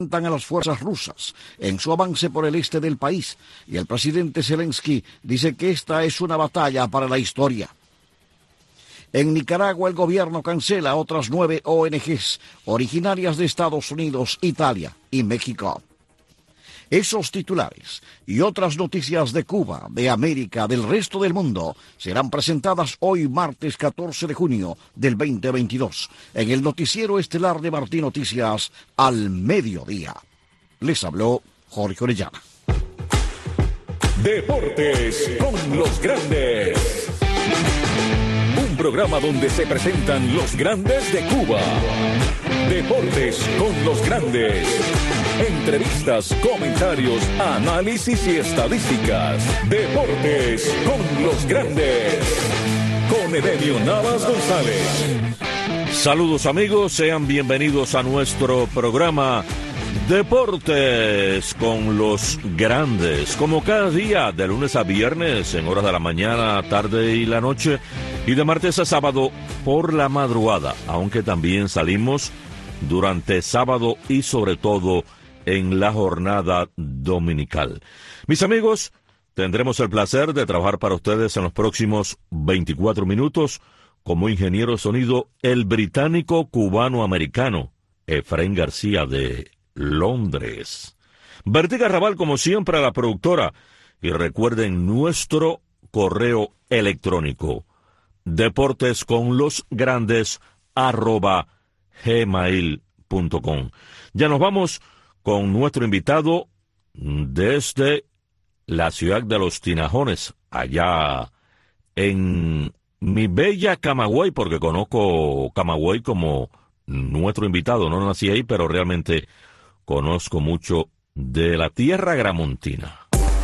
a las fuerzas rusas en su avance por el este del país, y el presidente Zelensky dice que esta es una batalla para la historia. En Nicaragua, el gobierno cancela otras 9 ONGs originarias de Estados Unidos, Italia y México. Esos titulares y otras noticias de Cuba, de América, del resto del mundo, serán presentadas hoy martes 14 de junio del 2022 en el noticiero estelar de Martí Noticias al mediodía. Les habló Jorge Orellana. Deportes con los grandes. Un programa donde se presentan los grandes de Cuba. Deportes con los grandes. Entrevistas, comentarios, análisis y estadísticas. Deportes con los grandes. Con Edenio Navas González. Saludos amigos, sean bienvenidos a nuestro programa Deportes con los grandes. Como cada día, de lunes a viernes, en horas de la mañana, tarde y la noche, y de martes a sábado por la madrugada, aunque también salimos durante sábado y sobre todo en la jornada dominical. Mis amigos, tendremos el placer de trabajar para ustedes en los próximos 24 minutos como ingeniero de sonido el británico cubano-americano Efraín García de Londres. Bertie Garrabal, como siempre, a la productora. Y recuerden nuestro correo electrónico deportesconlosgrandes@gmail.com. Ya nos vamos con nuestro invitado desde la ciudad de Los Tinajones, allá en mi bella Camagüey, porque conozco Camagüey como nuestro invitado. No nací ahí, pero realmente conozco mucho de la tierra gramontina.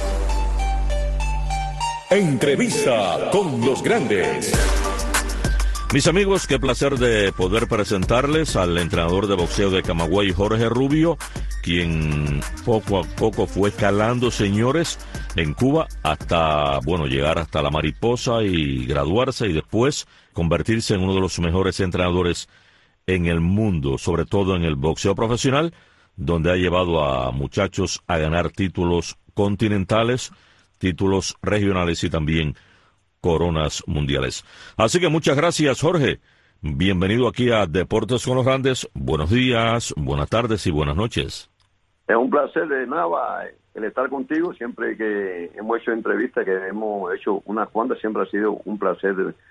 Entrevista con los grandes. Mis amigos, qué placer de poder presentarles al entrenador de boxeo de Camagüey, Jorge Rubio, quien poco a poco fue escalando, señores, en Cuba hasta, llegar hasta la mariposa y graduarse y después convertirse en uno de los mejores entrenadores en el mundo, sobre todo en el boxeo profesional, donde ha llevado a muchachos a ganar títulos continentales, títulos regionales y también coronas mundiales. Así que muchas gracias, Jorge. Bienvenido aquí a Deportes con los Grandes. Buenos días, buenas tardes y buenas noches. Es un placer de Nava el estar contigo. Siempre que hemos hecho entrevistas, que hemos hecho unas cuantas, siempre ha sido un placer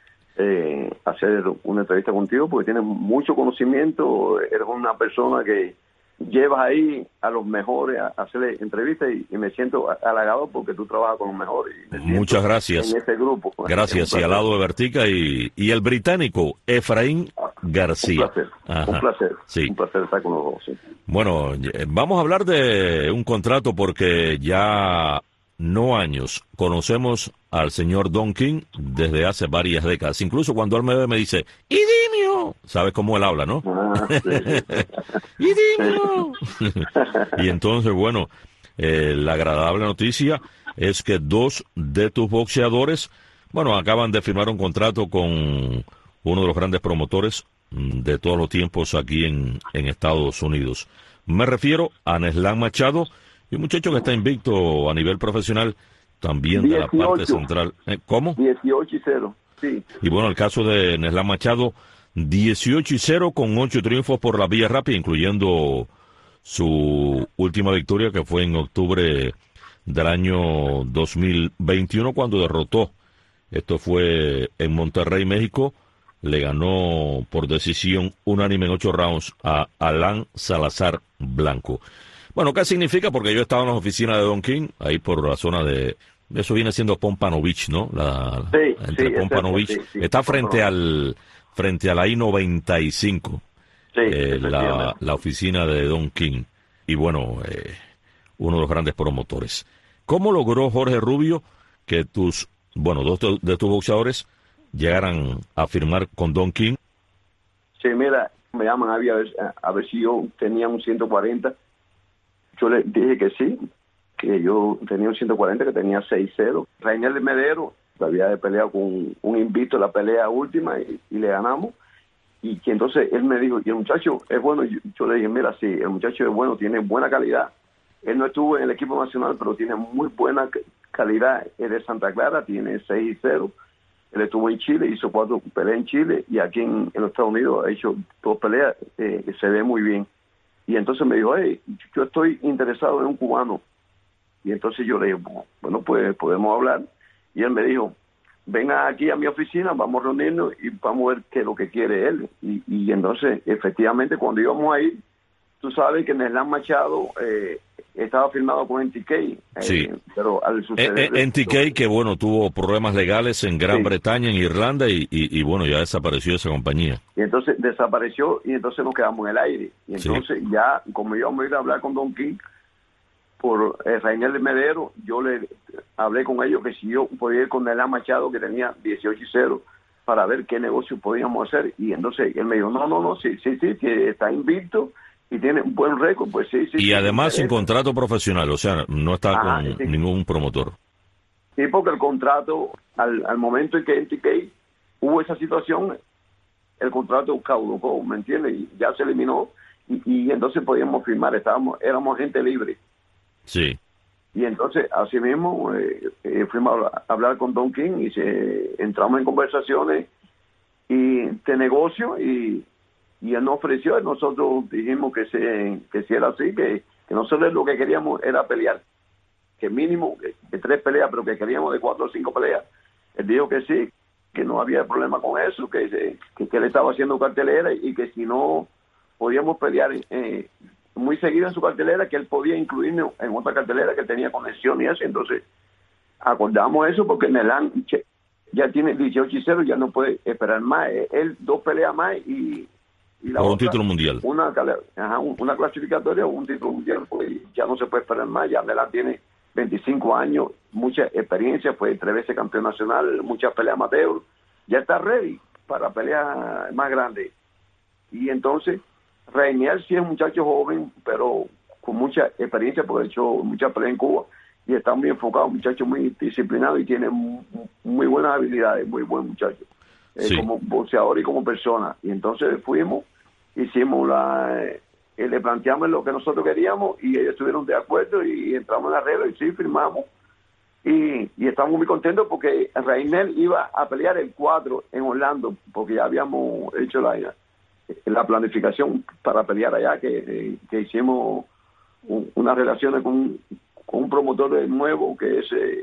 hacer una entrevista contigo, porque tienes mucho conocimiento, eres una persona que llevas ahí a los mejores a hacer entrevistas y me siento halagado porque tú trabajas con los mejores. Muchas gracias. En ese grupo. Gracias, y al lado de Vertica y el británico Efraín García. Un placer. Sí. Un placer estar con los dos. Sí. Bueno, vamos a hablar de un contrato porque ya no años conocemos al señor Don King desde hace varias décadas. Incluso cuando él me ve me dice, ¡Idimio! ¿Sabes cómo él habla, no? Sí. ¡Idimio! Y entonces, la agradable noticia es que 2 de tus boxeadores, acaban de firmar un contrato con uno de los grandes promotores de todos los tiempos aquí en Estados Unidos. Me refiero a Neslan Machado, y un muchacho que está invicto a nivel profesional, también 18, de la parte central. ¿Cómo? 18-0, sí. Y el caso de Neslan Machado, 18-0 con 8 triunfos por la vía rápida, incluyendo su última victoria, que fue en octubre del año 2021, cuando derrotó. Esto fue en Monterrey, México. Le ganó por decisión unánime en 8 rounds a Alan Salazar Blanco. ¿Qué significa? Porque yo estaba en las oficinas de Don King, ahí por la zona de... Eso viene siendo Pompano Beach, ¿no? Entre Pompano Beach. Sí, está frente a la I-95, la oficina de Don King. Y uno de los grandes promotores. ¿Cómo logró Jorge Rubio que 2 de tus boxeadores llegaran a firmar con Don King? Sí, mira, me llaman a ver si yo tenía un 140. Yo le dije que sí, que yo tenía un 140, que tenía 6-0. Rainier de Medero había peleado con un invicto en la pelea última y le ganamos. y que entonces él me dijo, y el muchacho es bueno. Yo le dije, mira, sí, el muchacho es bueno, tiene buena calidad. Él no estuvo en el equipo nacional, pero tiene muy buena calidad. Él es de Santa Clara, tiene 6-0. Él estuvo en Chile, hizo 4 peleas en Chile, y aquí en los Estados Unidos ha hecho 2 peleas, se ve muy bien. Y entonces me dijo, hey, yo estoy interesado en un cubano. Y entonces yo le dije, bueno, pues podemos hablar. Y él me dijo, venga aquí a mi oficina, vamos a reunirnos y vamos a ver qué es lo que quiere él. Y entonces, efectivamente, cuando íbamos a ir, tú sabes que Neslan Machado estaba firmado con NTK. Sí. Pero al suceder... NTK, que bueno, tuvo problemas legales en Gran Bretaña, en Irlanda, y bueno, ya desapareció esa compañía. Y entonces desapareció, y entonces nos quedamos en el aire. Y entonces ya, como íbamos a ir a hablar con Don King, por Rainier de Medero, yo le hablé con ellos que si yo podía ir con Neslan Machado, que tenía 18-0, para ver qué negocio podíamos hacer. Y entonces él me dijo, no, sí, que está invicto y tiene un buen récord, pues sí. Y además sin contrato profesional, o sea, no está con ningún promotor. Sí, porque el contrato, al momento en que NTK hubo esa situación, el contrato caducó, ¿me entiendes? Y ya se eliminó, y entonces podíamos firmar, éramos gente libre. Sí. Y entonces, así mismo, fuimos a hablar con Don King y entramos en conversaciones y de negocio, y él nos ofreció, y nosotros dijimos que si era así, que nosotros lo que queríamos era pelear, que mínimo de 3 peleas, pero que queríamos de 4 o 5 peleas. Él dijo que sí, que no había problema con eso, que él estaba haciendo cartelera, y que si no podíamos pelear muy seguido en su cartelera, que él podía incluirnos en otra cartelera que tenía conexión y eso. Entonces acordamos eso, porque Neslan ya tiene 18-0, ya no puede esperar más. Él 2 peleas más y la por otra, un título mundial. Una clasificatoria o un título mundial, pues ya no se puede esperar más. Ya Neslan tiene 25 años, mucha experiencia, fue 3 veces campeón nacional, muchas peleas amateur, ya está ready para peleas más grandes. Y entonces Rainier sí es un muchacho joven, pero con mucha experiencia, porque ha hecho muchas peleas en Cuba y está muy enfocado, un muchacho muy disciplinado y tiene muy buenas habilidades, muy buen muchacho, como boxeador y como persona. Y entonces fuimos, hicimos le planteamos lo que nosotros queríamos y ellos estuvieron de acuerdo y entramos en la regla y sí, firmamos. Y estamos muy contentos porque Rainier iba a pelear el 4 en Orlando, porque ya habíamos hecho la planificación para pelear allá, que hicimos unas relaciones con un promotor nuevo que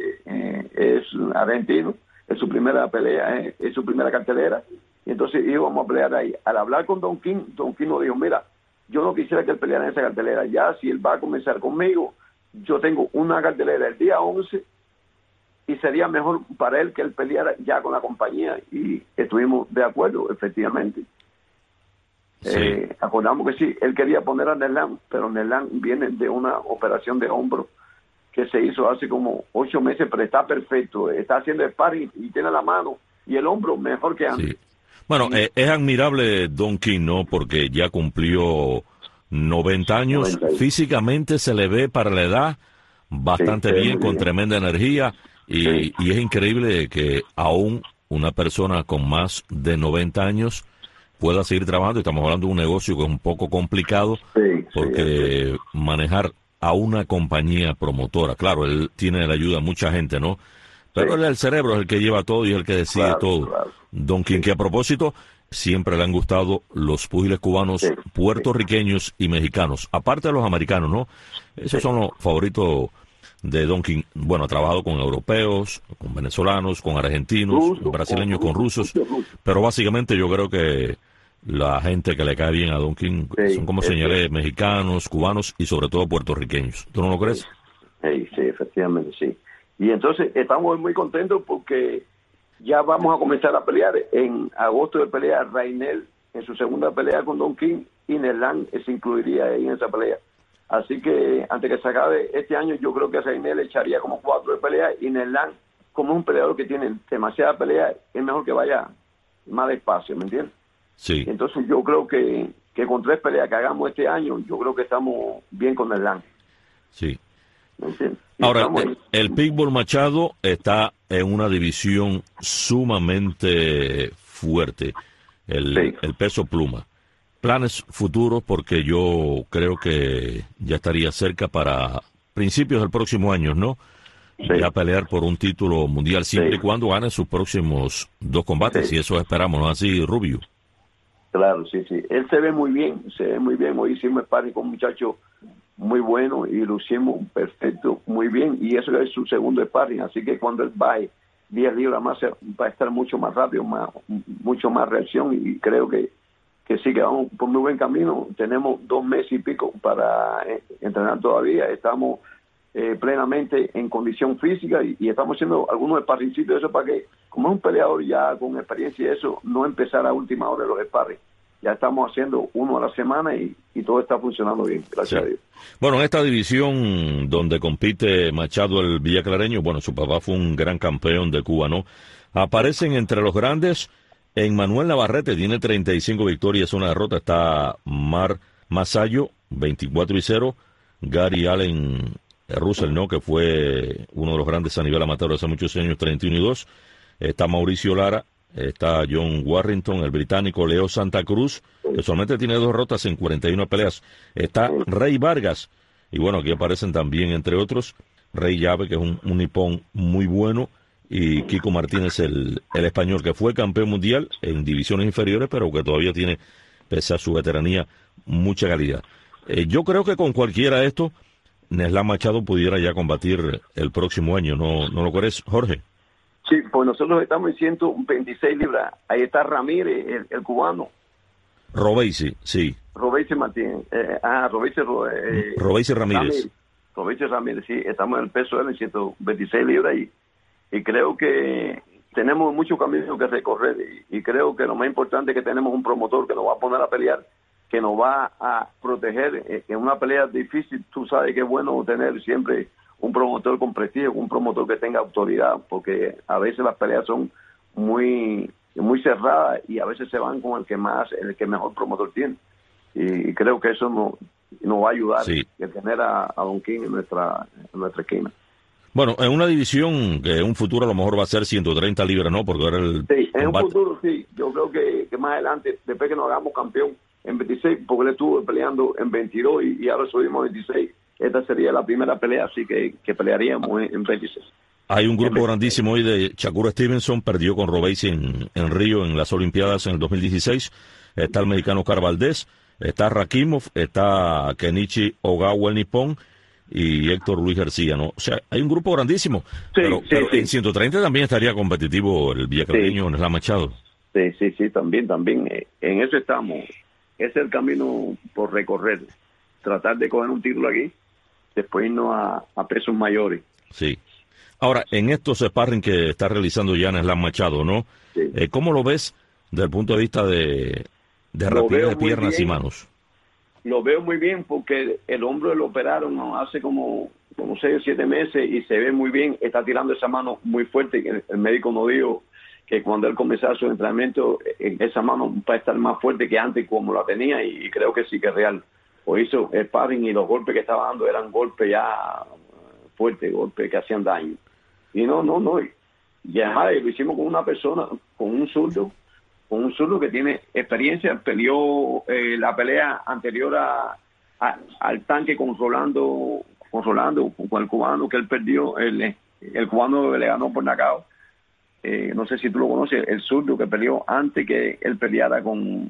es argentino, es su primera pelea, es su primera cartelera, y entonces íbamos a pelear ahí. Al hablar con Don King nos dijo, mira, yo no quisiera que él peleara en esa cartelera, ya si él va a comenzar conmigo, yo tengo una cartelera el día 11, y sería mejor para él que él peleara ya con la compañía, y estuvimos de acuerdo, efectivamente. Sí. Acordamos que sí, él quería poner a Neslan, pero Neslan viene de una operación de hombro que se hizo hace como 8 meses, pero está perfecto, está haciendo sparring y tiene la mano y el hombro mejor que antes. Sí. Bueno, es admirable Don King, ¿no? Porque ya cumplió 90 años, 90. Físicamente se le ve para la edad bastante bien, con tremenda energía, y es increíble que aún una persona con más de 90 años pueda seguir trabajando. Estamos hablando de un negocio que es un poco complicado, porque manejar a una compañía promotora, claro, él tiene la ayuda de mucha gente, ¿no? Pero él es el cerebro, es el que lleva todo y es el que decide todo. Claro. Don King, que a propósito, siempre le han gustado los púgiles cubanos, puertorriqueños y mexicanos, aparte de los americanos, ¿no? Esos son los favoritos de Don King. Bueno, ha trabajado con europeos, con venezolanos, con argentinos, brasileños, con rusos, pero básicamente yo creo que la gente que le cae bien a Don King son, como señalé, mexicanos, cubanos y sobre todo puertorriqueños. ¿Tú no lo crees? Sí, efectivamente, sí. Y entonces estamos muy contentos porque ya vamos a comenzar a pelear. En agosto de pelea Rainier en su segunda pelea con Don King, y Neslan se incluiría ahí en esa pelea. Así que antes que se acabe este año, yo creo que Rainier le echaría como 4 de pelea, y Neslan, como es un peleador que tiene demasiada pelea, es mejor que vaya más despacio, ¿me entiendes? Sí. Entonces yo creo que con 3 peleas que hagamos este año, yo creo que estamos bien con Neslan. Sí. ¿Me entiendes? Ahora, el Pitbull Machado está en una división sumamente fuerte. el peso pluma. Planes futuros, porque yo creo que ya estaría cerca para principios del próximo año, ¿no? Sí. Ya pelear por un título mundial siempre y cuando gane sus próximos 2 combates, y eso esperamos, ¿no? Así, Rubio. Claro, sí. Él se ve muy bien. Hoy hicimos sparring con un muchacho muy bueno y lo hicimos perfecto, muy bien. Y eso es su segundo sparring, así que cuando él baje 10 libras más, va a estar mucho más rápido, mucho más reacción, y creo que sí, que vamos por muy buen camino. Tenemos 2 meses y pico para entrenar todavía. Estamos plenamente en condición física y estamos haciendo algunos sparringcitos, eso para que, como es un peleador ya con experiencia y eso, no empezar a última hora de los sparring. Ya estamos haciendo uno a la semana y todo está funcionando bien, gracias a Dios. Bueno, en esta división donde compite Machado el villaclareño, bueno, su papá fue un gran campeón de Cuba, ¿no? Aparecen entre los grandes Emmanuel Navarrete, tiene 35 victorias, una derrota. Está Mar Masayo, 24-0. Gary Allen Russell, ¿no? Que fue uno de los grandes a nivel amateur hace muchos años, 31-2. Está Mauricio Lara, está John Warrington, el británico Leo Santa Cruz, que solamente tiene 2 derrotas en 41 peleas. Está Rey Vargas, y bueno, aquí aparecen también, entre otros, Rey Llave, que es un nipón muy bueno, y Kiko Martínez, el español, que fue campeón mundial en divisiones inferiores, pero que todavía tiene, pese a su veteranía, mucha calidad. Yo creo que con cualquiera de estos, Neslan Machado pudiera ya combatir el próximo año, ¿no lo crees, Jorge? Sí, pues nosotros estamos en 126 libras. Ahí está Ramírez, el cubano. Robeysi, sí. Robeysi Martínez. Robeysi Ramírez. Robeysi Ramírez, sí. Estamos en el peso de él en 126 libras y creo que tenemos mucho camino que recorrer y creo que lo más importante es que tenemos un promotor que nos va a poner a pelear, que nos va a proteger en una pelea difícil. Tú sabes que es bueno tener siempre un promotor con prestigio, un promotor que tenga autoridad, porque a veces las peleas son muy cerradas y a veces se van con el que mejor promotor tiene. Y creo que eso nos va a ayudar, sí, a tener a Don King en nuestra esquina. Bueno, en una división que en un futuro a lo mejor va a ser 130 libras, ¿no? Porque ahora sí, en un futuro sí. Yo creo que más adelante, después que nos hagamos campeón en 26, porque él estuvo peleando en 22 y ahora subimos a 26, esta sería la primera pelea, así que pelearíamos en 26. Hay un grupo grandísimo hoy de Shakur Stevenson, perdió con Robeysi en Río en las Olimpiadas en el 2016. Está el mexicano Oscar Valdés, está Rakimov, está Kenichi Ogawa el nipón y Héctor Luis García, ¿no? O sea, hay un grupo grandísimo, sí, pero en 130 también estaría competitivo el villaclareño Neslan Machado. Sí, también. En eso estamos. Ese es el camino por recorrer. Tratar de coger un título aquí, después irnos a pesos mayores. Sí. Ahora, en estos sparring que está realizando ya Neslan Machado, ¿no? Sí. ¿Cómo lo ves desde el punto de vista de rapidez de piernas y manos? Lo veo muy bien porque el hombro lo operaron hace como 6 o 7 meses y se ve muy bien. Está tirando esa mano muy fuerte. El médico nos dijo que cuando él comenzara su entrenamiento, esa mano va a estar más fuerte que antes como la tenía, y creo que sí que es real. O hizo el sparring y los golpes que estaba dando eran golpes ya fuertes, golpes que hacían daño. Y no. Ya lo hicimos con una persona, con un zurdo que tiene experiencia. Peleó la pelea anterior al tanque con Rolando, con el cubano que él perdió. El cubano le ganó por knockout. No sé si tú lo conoces, el zurdo que peleó antes que él peleara con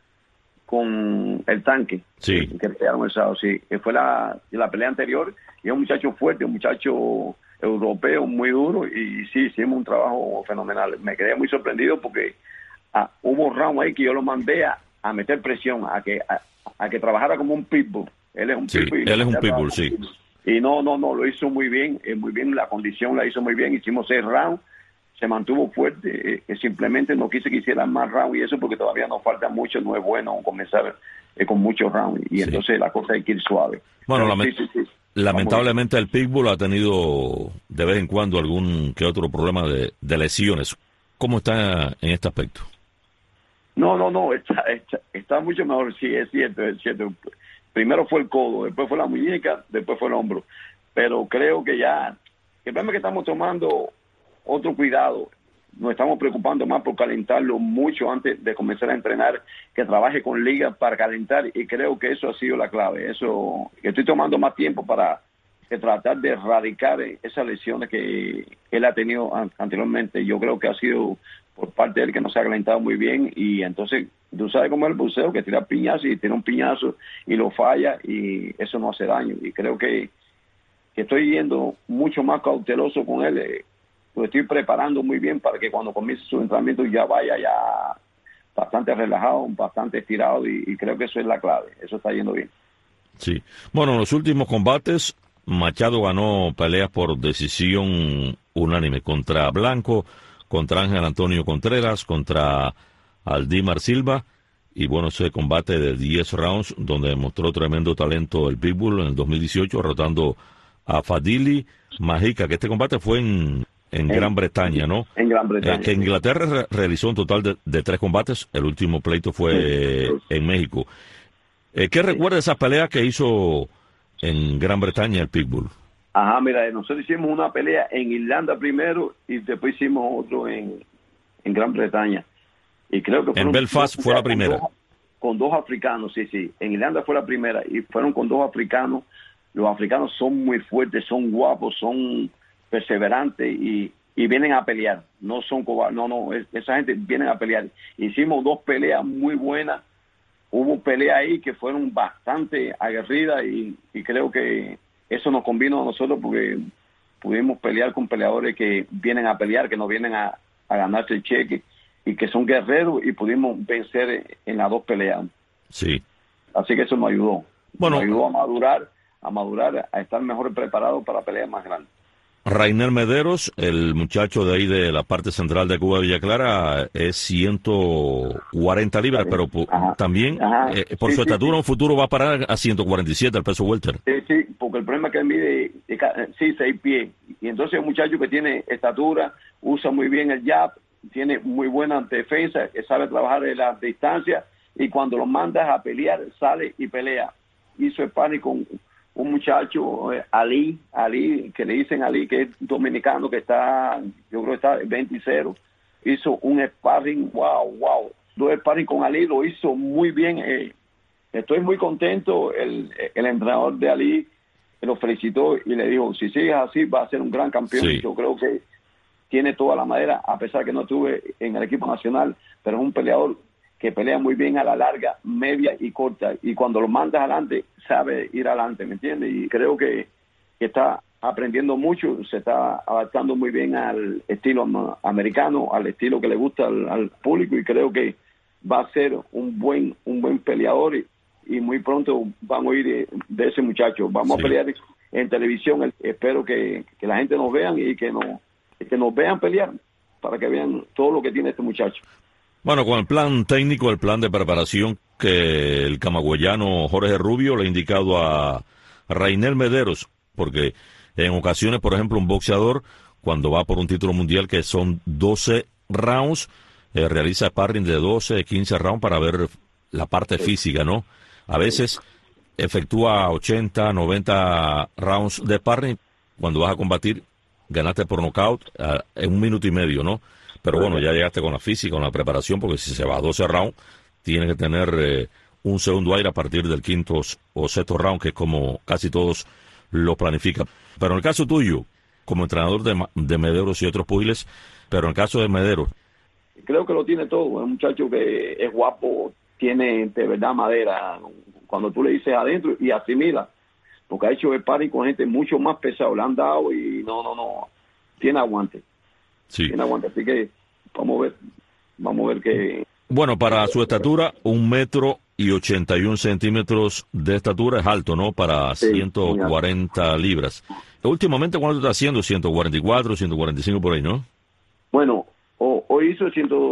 el tanque. Sí. Que pelearon el sábado, sí. Que fue la pelea anterior, y es un muchacho fuerte, un muchacho europeo muy duro, y sí, hicimos un trabajo fenomenal. Me quedé muy sorprendido porque hubo round ahí que yo lo mandé a meter presión, a que trabajara como un pitbull. Él es un pitbull. Él es un pitbull, sí. Y no, lo hizo muy bien, la condición la hizo muy bien. Hicimos 6 rounds, se mantuvo fuerte, simplemente no quise que hiciera más rounds y eso porque todavía nos falta mucho, no es bueno comenzar con muchos rounds, y entonces la cosa hay que ir suave. Bueno, sí. Lamentablemente el pitbull ha tenido de vez en cuando algún que otro problema de lesiones. ¿Cómo está en este aspecto? No, está mucho mejor, sí, es cierto. Primero fue el codo, después fue la muñeca, después fue el hombro. Pero creo que ya, el problema es que estamos tomando otro cuidado. nos estamos preocupando más por calentarlo mucho antes de comenzar a entrenar, que trabaje con ligas para calentar, y creo que eso ha sido la clave. Eso, que estoy tomando más tiempo para tratar de erradicar esas lesiones que él ha tenido anteriormente. Yo creo que ha sido por parte de él que no se ha calentado muy bien, y entonces tú sabes cómo es el buceo, que tira piñazos y tira un piñazo y lo falla, y eso no hace daño. Y creo que estoy yendo mucho más cauteloso con él. Lo estoy preparando muy bien para que cuando comience su entrenamiento ya vaya ya bastante relajado, bastante estirado, y creo que eso es la clave. Eso está yendo bien. Sí. Bueno, en los últimos combates, Machado ganó peleas por decisión unánime contra Blanco, contra Ángel Antonio Contreras, contra Aldimar Silva, y bueno, ese combate de 10 rounds donde demostró tremendo talento el Pitbull en el 2018, derrotando a Fadili Majica, que este combate fue en Gran Bretaña, ¿no? En Gran Bretaña. Que Inglaterra realizó un total de 3 combates, el último pleito fue en México. ¿Qué recuerda esa pelea que hizo en Gran Bretaña el Pitbull? Ajá, mira, nosotros hicimos una pelea en Irlanda primero y después hicimos otro en Gran Bretaña. Y creo que en Belfast fue la primera. Con dos africanos, sí. En Irlanda fue la primera y fueron con 2 africanos. Los africanos son muy fuertes, son guapos, son perseverantes y vienen a pelear. No son cobardes, esa gente viene a pelear. Hicimos 2 peleas muy buenas. Hubo peleas ahí que fueron bastante aguerridas y creo que eso nos convino a nosotros porque pudimos pelear con peleadores que vienen a pelear, que no vienen a ganarse el cheque y que son guerreros, y pudimos vencer en las 2 peleas. Sí. Así que eso nos ayudó. Bueno, nos ayudó a madurar, a estar mejor preparados para peleas más grandes. Rainer Mederos, el muchacho de ahí de la parte central de Cuba, Villa Clara, es 140 libras, pero también por su estatura un futuro va a parar a 147 el peso welter. Sí, porque el problema es que él mide 6 pies, y entonces un muchacho que tiene estatura, usa muy bien el jab, tiene muy buena defensa, que sabe trabajar en las distancias, y cuando lo mandas a pelear, sale y pelea. Hizo sparring con un muchacho, Ali, que le dicen Ali, que es dominicano, que está, yo creo que está 20-0. Hizo un sparring, wow. 2 sparring con Ali, lo hizo muy bien. Estoy muy contento. El entrenador de Ali lo felicitó y le dijo, si sigues así, va a ser un gran campeón. Sí. Yo creo que tiene toda la madera, a pesar que no estuve en el equipo nacional, pero es un peleador que pelea muy bien a la larga, media y corta, y cuando lo mandas adelante, sabe ir adelante, ¿me entiendes? Y creo que está aprendiendo mucho, se está adaptando muy bien al estilo americano, al estilo que le gusta al público, y creo que va a ser un buen peleador, y muy pronto vamos a ir de ese muchacho. Vamos a pelear en televisión. Espero que la gente nos vean y que nos vean pelear, para que vean todo lo que tiene este muchacho. Bueno, con el plan técnico, el plan de preparación que el camagüeyano Jorge Rubio le ha indicado a Rainer Mederos, porque en ocasiones, por ejemplo, un boxeador, cuando va por un título mundial que son 12 rounds, realiza sparring de 12, 15 rounds para ver la parte física, ¿no? A veces efectúa 80, 90 rounds de sparring. Cuando vas a combatir, ganaste por nocaut en 1 minuto y medio, ¿no? Pero bueno, ya llegaste con la física, con la preparación, porque si se va a 12 rounds, tiene que tener un segundo aire a partir del 5º o 6º round, que es como casi todos lo planifican. Pero en el caso tuyo, como entrenador de Mederos y otros púgiles, pero en el caso de Mederos. Creo que lo tiene todo. Es un muchacho que es guapo, tiene de verdad madera. Cuando tú le dices adentro, y asimila, porque ha hecho sparring con gente mucho más pesado, le han dado y no, tiene aguante. Sí. Tiene aguante, así que vamos a ver qué. Bueno, para su estatura, 1,81 m de estatura es alto, ¿no? Para 140 libras. Últimamente, ¿cuánto está haciendo? 144, 145 por ahí, ¿no? Bueno, hoy hizo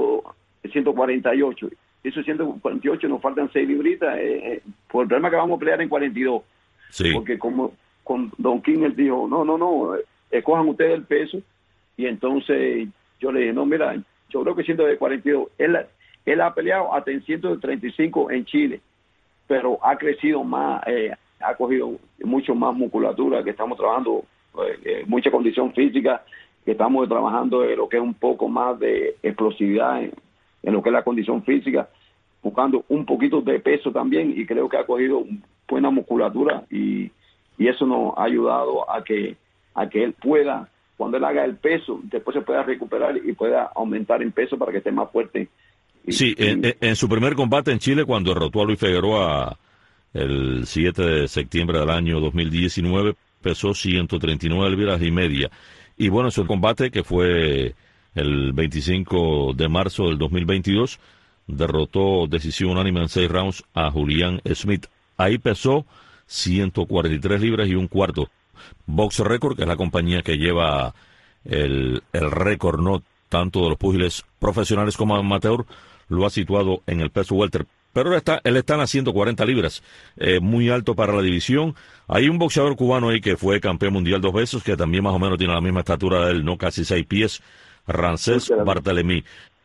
148. Hizo 148, nos faltan 6 libritas. Por el problema que vamos a pelear en 42. Sí. Porque como con Don King, él dijo, no, escojan ustedes el peso. Y entonces yo le dije, no, mira, yo creo que 142. Él ha peleado hasta en 135 en Chile, pero ha crecido más, ha cogido mucho más musculatura, que estamos trabajando, mucha condición física, que estamos trabajando en lo que es un poco más de explosividad en lo que es la condición física, buscando un poquito de peso también, y creo que ha cogido buena musculatura y eso nos ha ayudado a que él pueda, cuando él haga el peso, después se pueda recuperar y pueda aumentar en peso para que esté más fuerte. Sí, en su primer combate en Chile, cuando derrotó a Luis Figueroa el 7 de septiembre del año 2019, pesó 139 libras y media. Y bueno, en su combate, que fue el 25 de marzo del 2022, derrotó decisión unánime en 6 rounds a Julián Smith. Ahí pesó 143 libras y un cuarto. Box Record, que es la compañía que lleva el récord, no tanto de los púgiles profesionales como amateur, lo ha situado en el peso welter. Pero él está en las 140 libras, muy alto para la división. Hay un boxeador cubano ahí que fue campeón mundial 2 veces, que también más o menos tiene la misma estatura de él, no casi 6 pies, Rancés Barthelemy.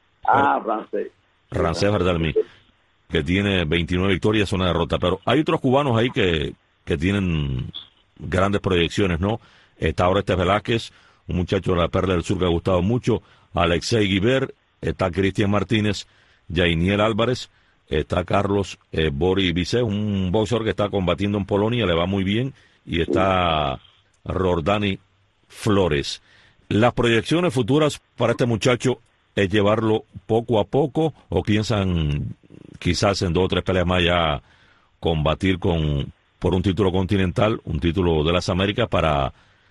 Rancés Barthelemy, que tiene 29 victorias, una derrota. Pero hay otros cubanos ahí que tienen grandes proyecciones, ¿no? Está Orestes Velázquez, un muchacho de la Perla del Sur que ha gustado mucho, Alexei Guibert, está Cristian Martínez, Jainiel Álvarez, está Carlos Bori Bizet, un boxeador que está combatiendo en Polonia, le va muy bien, y está Rordani Flores. Las proyecciones futuras para este muchacho es llevarlo poco a poco, o piensan quizás en 2 o 3 peleas más ya combatir por un título continental, un título de las Américas, para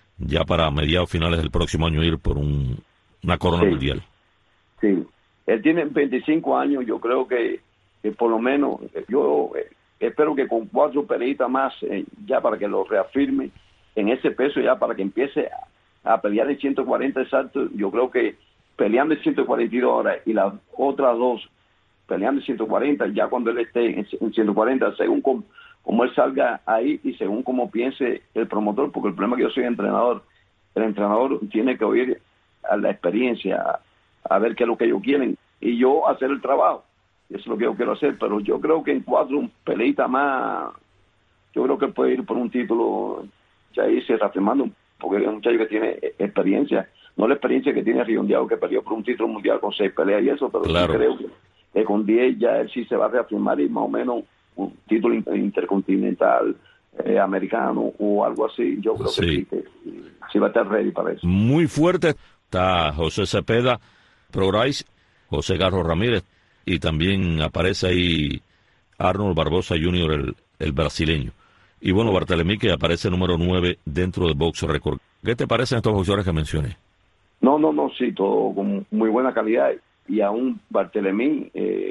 mediados finales del próximo año ir por una corona mundial. Sí, él tiene 25 años, yo creo que por lo menos, yo espero que con 4 peleitas más, ya para que lo reafirme en ese peso, ya para que empiece a pelear en 140 exacto. Yo creo que peleando en 142 horas y las otras 2 peleando en 140, ya cuando él esté en 140, según como él salga ahí y según como piense el promotor, porque el problema es que yo soy entrenador. El entrenador tiene que oír a la experiencia, a ver qué es lo que ellos quieren, y yo hacer el trabajo. Eso es lo que yo quiero hacer, pero yo creo que en 4 peleitas más, yo creo que él puede ir por un título, ya irse reafirmando, porque es un muchacho que tiene experiencia, no la experiencia que tiene Rion Diago, que perdió por un título mundial con 6 peleas y eso, pero claro, sí creo que con 10 ya él sí se va a reafirmar, y más o menos un título intercontinental americano o algo así. Yo creo que sí va a estar ready para eso. Muy fuerte está José Cepeda, Prograis, José Carlos Ramírez, y también aparece ahí Arnold Barbosa Jr., el brasileño. Y bueno, Barthelemy, que aparece número 9 dentro del Box Record. ¿Qué te parecen estos boxeadores que mencioné? No, sí, todo con muy buena calidad. Y aún Barthelemy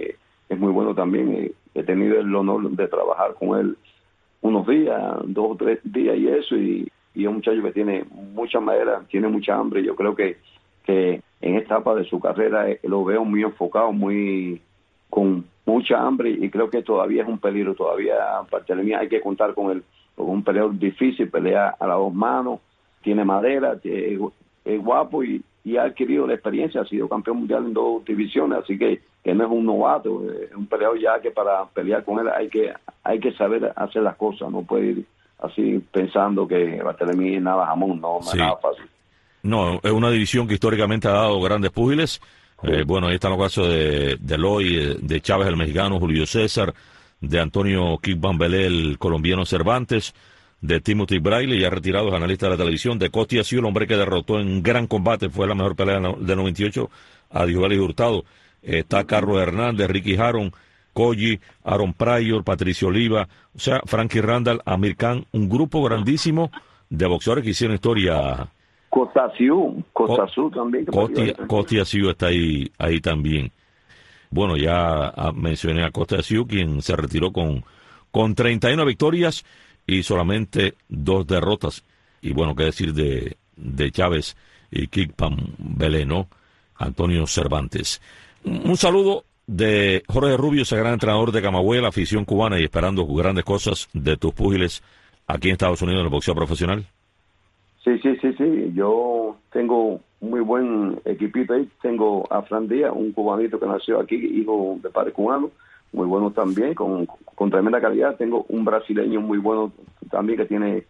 es muy bueno también. He tenido el honor de trabajar con él unos días, 2 o 3 días y eso, y es un muchacho que tiene mucha madera, tiene mucha hambre. Yo creo que en esta etapa de su carrera lo veo muy enfocado, con mucha hambre, y creo que todavía es un peligro. Todavía Barthelemy hay que contar con él, porque es un peleador difícil, pelea a las 2 manos, tiene madera, es guapo y ha adquirido la experiencia, ha sido campeón mundial en 2 divisiones, así que no es un novato, es un peleador ya que para pelear con él hay que saber hacer las cosas, no puede ir así pensando que Barthelemy es nada jamón, no es nada fácil. No, es una división que históricamente ha dado grandes púgiles. Bueno, ahí están los casos de Eloy, de Chávez el mexicano, Julio César, de Antonio Kik Bambelé, el colombiano Cervantes, de Timothy Braille, ya retirado, es analista de la televisión, de Costi Asiu, el hombre que derrotó en gran combate, fue la mejor pelea del 98, a Diogelis Hurtado. Está Carlos Hernández, Ricky Haron, Koji, Aaron Pryor, Patricio Oliva, o sea, Frankie Randall, Amir Khan, un grupo grandísimo de boxeadores que hicieron historia. Costa Asiu también. Costi Asiu está ahí también. Bueno, ya mencioné a Costa Asiu, quien se retiró con 31 victorias y solamente 2 derrotas. Y bueno, qué decir de Chávez y Kik Bambelé, ¿no? Antonio Cervantes. Un saludo de Jorge Rubio, ese gran entrenador de Camagüey, la afición cubana, y esperando grandes cosas de tus púgiles aquí en Estados Unidos en el boxeo profesional. Sí. Yo tengo muy buen equipito ahí. Tengo a Fran Díaz, un cubanito que nació aquí, hijo de padre cubano, muy bueno también, con tremenda calidad. Tengo un brasileño muy bueno también que tiene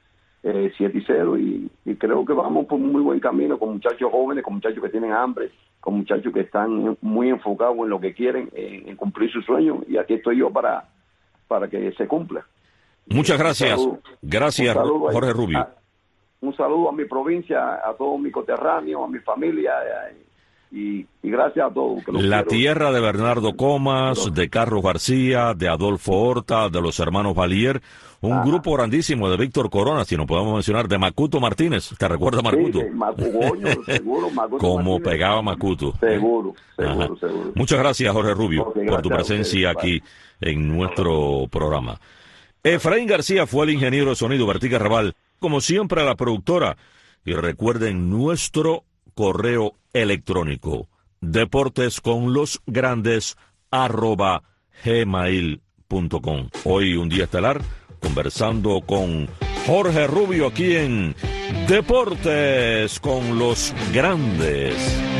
7-0 y creo que vamos por un muy buen camino con muchachos jóvenes, con muchachos que tienen hambre, con muchachos que están muy enfocados en lo que quieren, en cumplir sus sueños, y aquí estoy yo para que se cumpla. Muchas gracias. Gracias, Jorge Rubio. Un saludo a mi provincia, a todos mis coterráneos, a mi familia, y gracias a todos. La tierra de Bernardo Comas, de Carlos García, de Adolfo Horta, de los hermanos Valier, un grupo grandísimo de Víctor Corona, si no podemos mencionar, de Macuto Martínez. ¿Te recuerdas Macuto? Sí, seguro, Macuto Como Martínez. pegaba Macuto. Seguro. Muchas gracias, Jorge Rubio, por tu presencia aquí en nuestro programa. Efraín García fue el ingeniero de sonido, Bertica Raval, como siempre, a la productora. Y recuerden nuestro correo electrónico, deportesconlosgrandes@gmail.com. Hoy un día estelar, conversando con Jorge Rubio aquí en Deportes con los Grandes.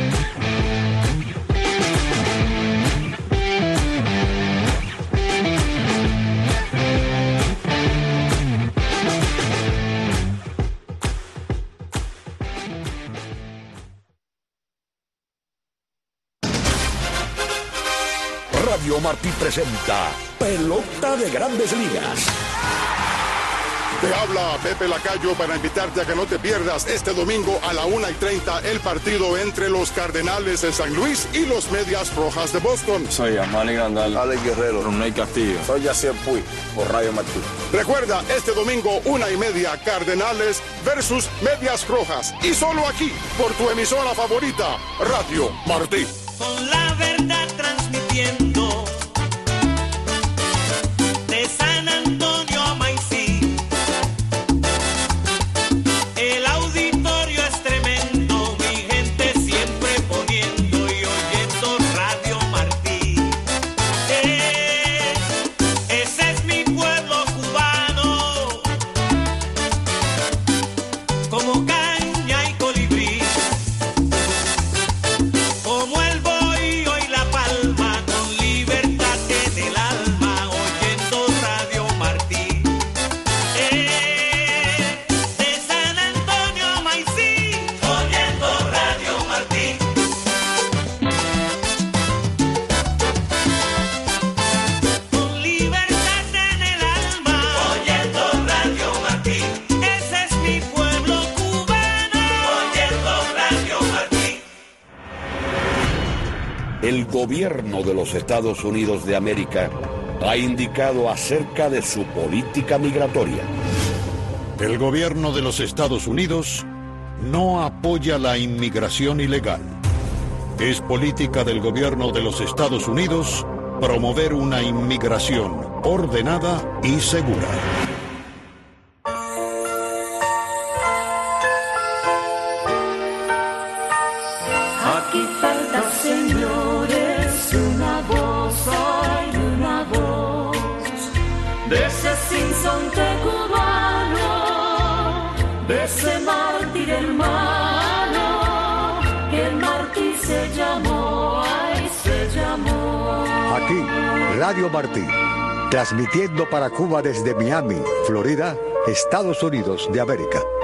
Radio Martí presenta Pelota de Grandes Ligas. Te habla Pepe Lacayo para invitarte a que no te pierdas este domingo a la 1:30 el partido entre los Cardenales de San Luis y los Medias Rojas de Boston. Soy Amani Gandal, Alex Guerrero, Roney Castillo. Soy Yacier Puig, por Radio Martí. Recuerda, este domingo 1:30 Cardenales versus Medias Rojas. Y solo aquí, por tu emisora favorita, Radio Martí. Con la verdad transmitiendo de San Antonio a Maicí. El auditorio es tremendo, mi gente siempre poniendo y oyendo Radio Martí. Ese es mi pueblo cubano, como caña y colibrí, como el bohío y la palma, con libertad en el alma, oyendo Radio Martí. De San Antonio a Maicí, oyendo Radio Martí. Con libertad en el alma, oyendo Radio Martí. Ese es mi pueblo cubano, oyendo Radio Martí. El gobierno de los Estados Unidos de América ha indicado acerca de su política migratoria. El gobierno de los Estados Unidos no apoya la inmigración ilegal. Es política del gobierno de los Estados Unidos promover una inmigración ordenada y segura. Aquí falta, señores, una voz, hay una voz de ese sinsonte cubano, de ese mártir hermano, que el Martí se llamó, ay, se llamó. Aquí, Radio Martí, transmitiendo para Cuba desde Miami, Florida, Estados Unidos de América.